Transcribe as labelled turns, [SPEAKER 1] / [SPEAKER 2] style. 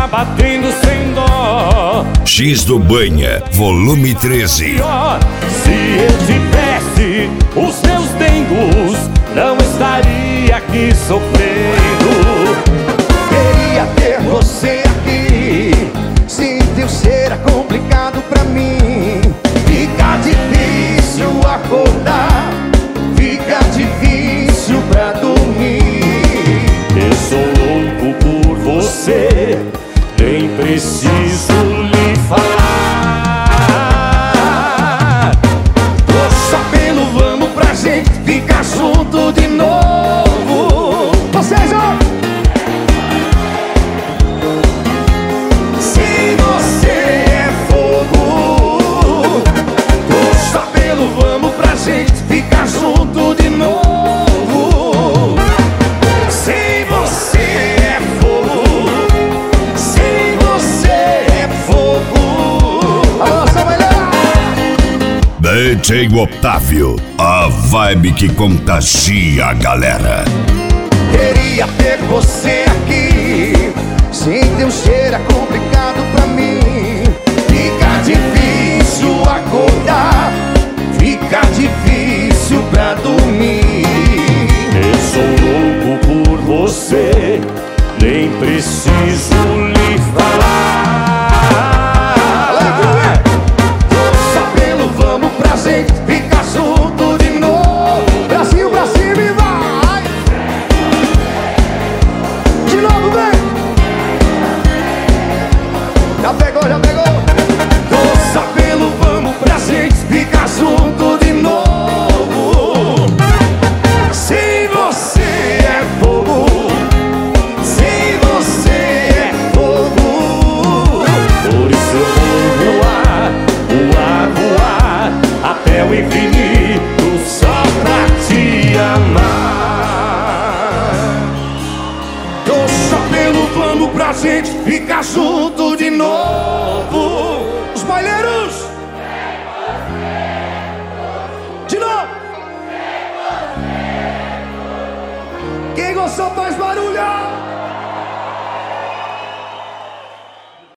[SPEAKER 1] batendo sem dó.
[SPEAKER 2] X do Banha, volume 13.
[SPEAKER 1] Se eu tivesse os meus dengos, não estaria aqui sofrendo.
[SPEAKER 3] Queria ter você aqui, sem teu ser é complicado pra mim. Fica difícil acordar, fica difícil pra dormir.
[SPEAKER 1] Eu sou louco por você, nem preciso lhe falar.
[SPEAKER 3] Tô sabendo, vamos pra gente ficar junto de novo. Vocês, ó! Se você é fogo, tô sabendo, vamos pra gente ficar junto de novo. Se você é fogo, se você é fogo. Alô, Samuelão!
[SPEAKER 2] DJ Otávio, a vibe que contagia a galera.
[SPEAKER 3] Queria ter você aqui, sem teu cheiro é complicado pra mim. Fica difícil acordar, fica difícil pra dormir.
[SPEAKER 1] Eu sou louco por você, nem preciso lhe falar.
[SPEAKER 3] Tô sabendo, vamos pra gente ficar junto de novo. Brasil pra cima e vai! De novo, vem! Já pegou, já pegou! Tô sabendo, vamos pra gente ficar junto de novo. Se você é fogo, se você é fogo,
[SPEAKER 1] Por isso eu vou voar, voar, voar até o infinito só pra te amar.
[SPEAKER 3] tô sabendo, vamos pra gente ficar junto de novo. Os baileiros! De novo! Quem gostou faz barulho!